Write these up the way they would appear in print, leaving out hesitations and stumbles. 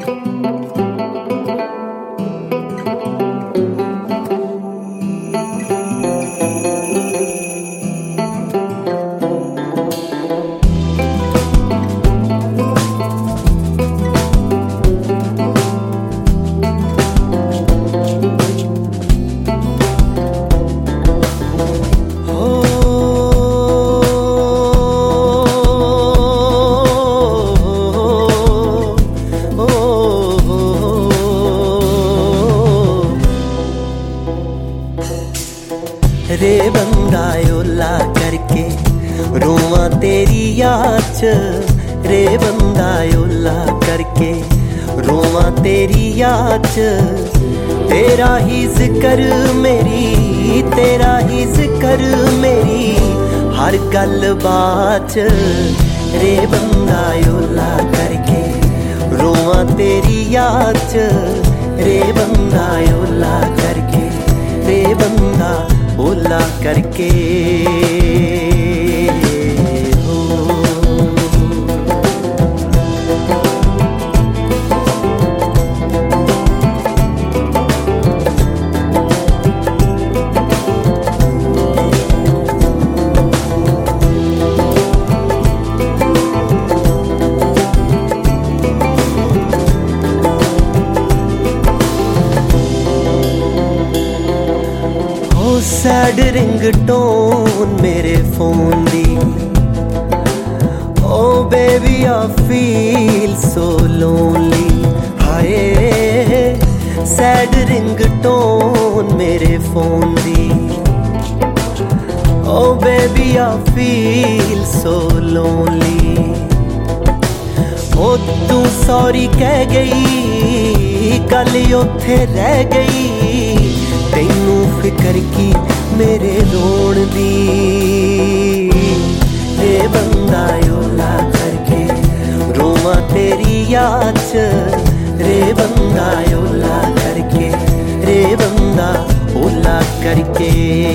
रे बंदा ओला करके रोवां तेरी याद च, रे बंदा ओला करके रोवां तेरी याद च। तेरा ही जिक्र मेरी, तेरा ही जिक्र मेरी हर गल बात च। रे बंदा ओला करके रोवां तेरी याद च, रे बंदा ओला करके, रे बंदा ओला करके सैड रिंगटोन मेरे फोन दी। Oh baby I feel so lonely. हाय सैड रिंगटोन मेरे फोन दी। Oh baby I feel so lonely. ओ तू सॉरी कह गई, गल उत्थे रह गई। तैनू फिकर की मेरे रोण दी। रे बंदा ओला करके रोवां तेरी याद च, रे बंदा ओला करके, रे बंदा ओला करके।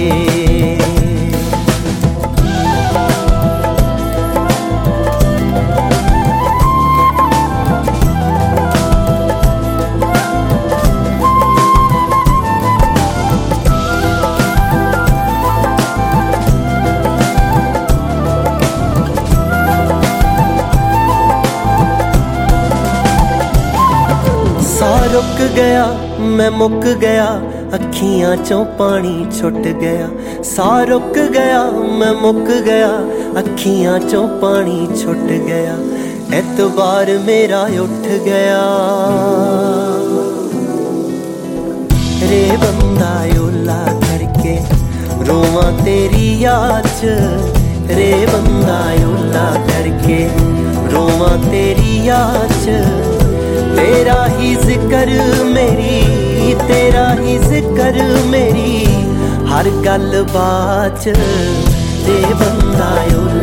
रुक गया मैं मुक गया, अखियां चों पानी छुट गया। सा रुक गया मैं मुक गया, अखियां चों पानी छुट गया। एतबार मेरा उठ गया। रे बंदा ओला करके रोवां तेरी याद च, रे बंदा ओला करके रोवां तेरी याद च। तेरा ही जिक्र मेरी, तेरा ही जिक्र मेरी हर गल बात च। रे बंदा